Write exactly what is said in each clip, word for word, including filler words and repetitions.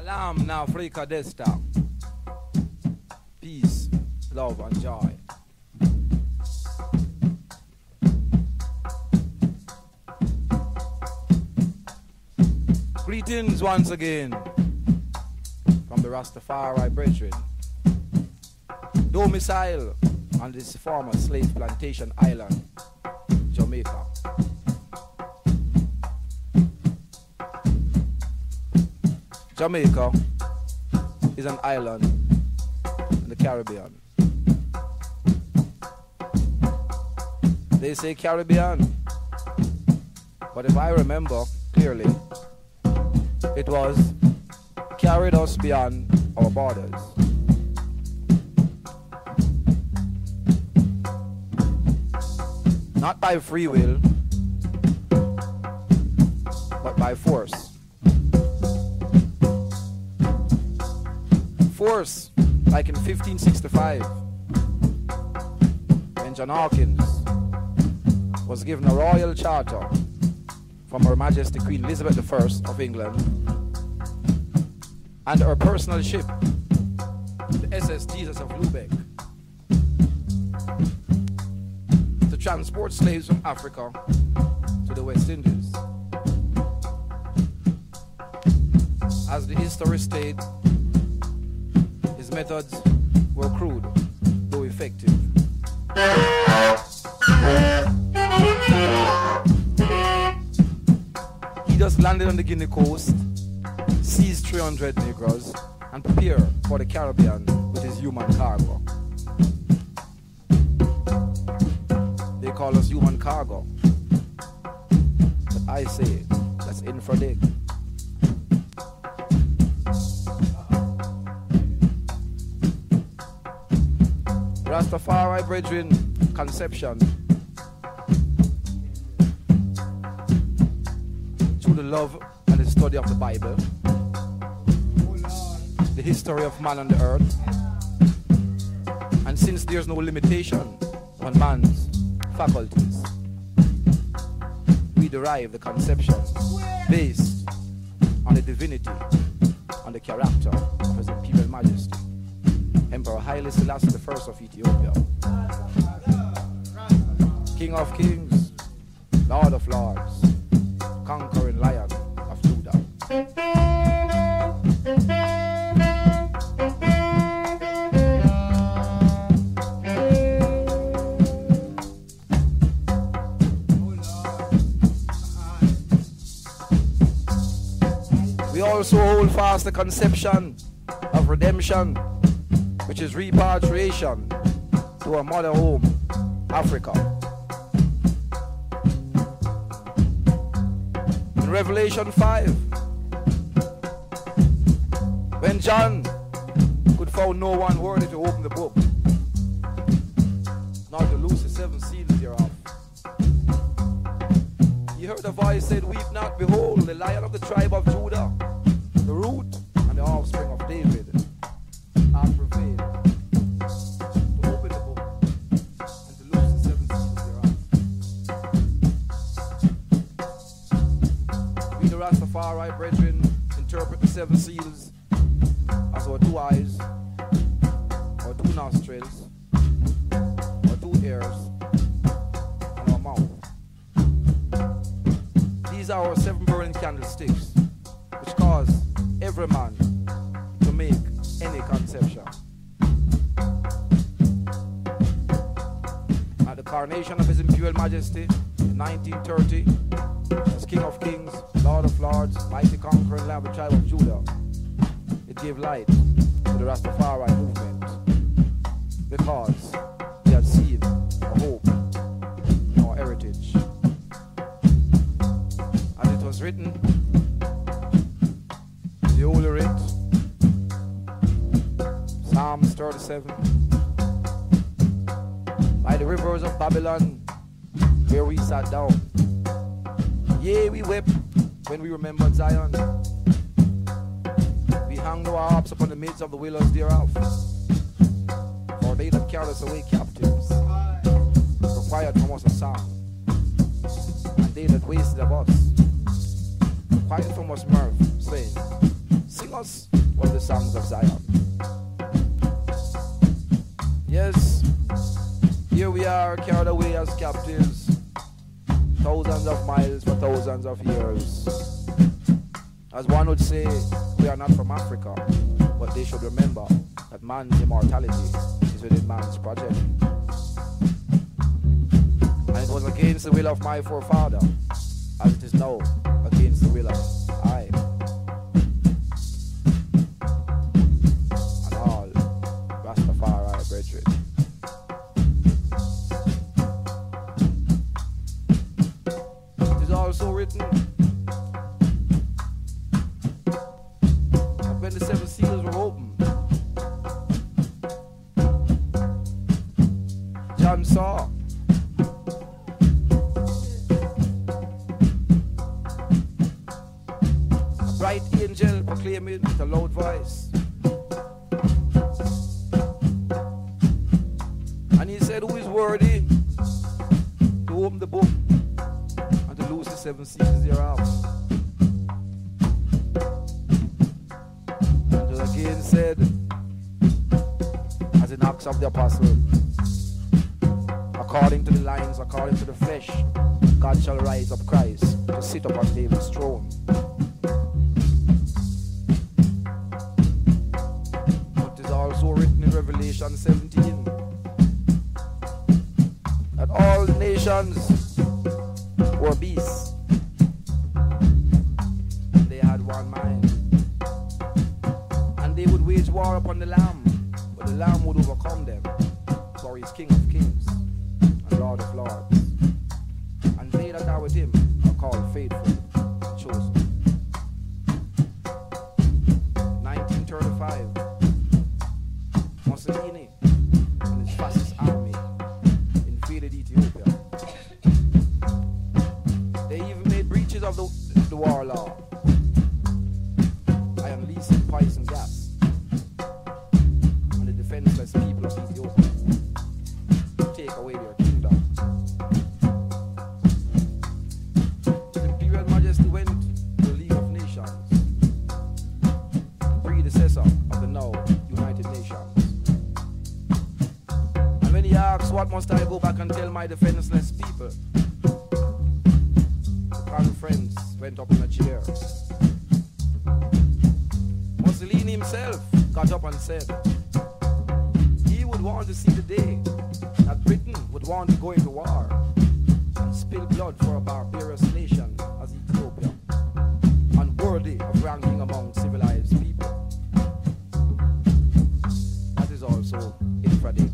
Salam na Afrika Desta. Peace, love and joy. Greetings once again from the Rastafari brethren. Domicile on this former slave plantation island, Jamaica. Jamaica is an island in the Caribbean. They say Caribbean, but if I remember clearly, it was carried us beyond our borders. Not by free will, but by force. Force, like in fifteen sixty-five, when John Hawkins was given a royal charter from Her Majesty Queen Elizabeth the First of England and her personal ship, the S S Jesus of Lubeck, to transport slaves from Africa to the West Indies. As the history states, his methods were crude, though effective. He just landed on the Guinea coast, seized three hundred Negroes, and prepared for the Caribbean with his human cargo. They call us human cargo, but I say that's infradig. Rastafari brethren conception through the love and the study of the Bible, the history of man on the earth, and since there's no limitation on man's faculties, we derive the conception based on the divinity, on the character of His Imperial Majesty Emperor Haile Selassie the First of Ethiopia, King of Kings, Lord of Lords, conquering Lion of Judah. We also hold fast the conception of redemption, which is repatriation to our mother home, Africa. In Revelation five, when John could find no one worthy to open the book, not to loose the seven seals thereof, he heard a voice said, "Weep not, behold, the Lion of the tribe of Judah, the root and the offspring of David, hath prevailed to open the book and to loose the seven seals thereof." We the Rastafari brethren interpret the seven seals as our two eyes, our two nostrils, our two ears, and our mouth. These are our seven burning candlesticks, which cause every man to make any conception. At the coronation of His Imperial Majesty in nineteen thirty, as King of Kings, Lord of Lords, mighty conquering Lamb of the tribe of Judah, it gave light to the Rastafari movement, because we had seen a hope in our heritage. As it was written, the Holy Writ, Psalms thirty-seven, by the rivers of Babylon, where we sat down. Yea, we wept when we remembered Zion. We hung our harps upon the midst of the willows thereof. For they that carried us away captives required from us a song, and they that wasted of us required from us mirth, saying, "Sing Christmas was the songs of Zion. Yes, here we are carried away as captives, thousands of miles for thousands of years. As one would say, we are not from Africa, but they should remember that man's immortality is within man's project. And it was against the will of my forefather, as it is now against the will of I. And all Rastafari brethren. It is also written that when the seven seals were opened, John saw a bright angel proclaiming with a loud voice. And he said, who is worthy to open the book and to loose the seven seals thereof? And again said, as in Acts of the Apostle, according to the lines, according to the flesh, God shall rise up Christ to sit upon David's throne. But it is also written in Revelation seventeen that all nations were beasts. And they had one mind. And they would wage war upon the Lamb, but the Lamb would overcome them, for he is King of Kings and Lord of Lords. And they that are with him are called faithful and chosen. nineteen thirty-five, Mussolini and his fascist army invaded Ethiopia. They even made breaches of the, the war law by unleashing poison gas on the defenseless people of Ethiopia to take away their kingdom. His Imperial Majesty went to the League of Nations, predecessor of the now United Nations. And when he asked, what must I go back and tell my defenseless people? The conference went up in a chair. Mussolini himself got up and said he would want to see the day that Britain would want to go into war and spill blood for a barbarous nation as Ethiopia, unworthy of ranking among civilized people. That is also infraday.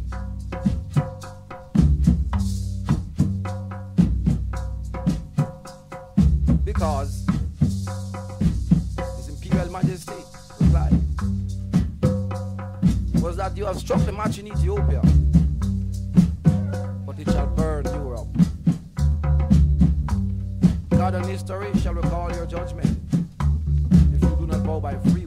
Because His Imperial Majesty replied was that you have struck the match in Ethiopia, but it shall burn Europe. God and history shall recall your judgment if you do not bow by free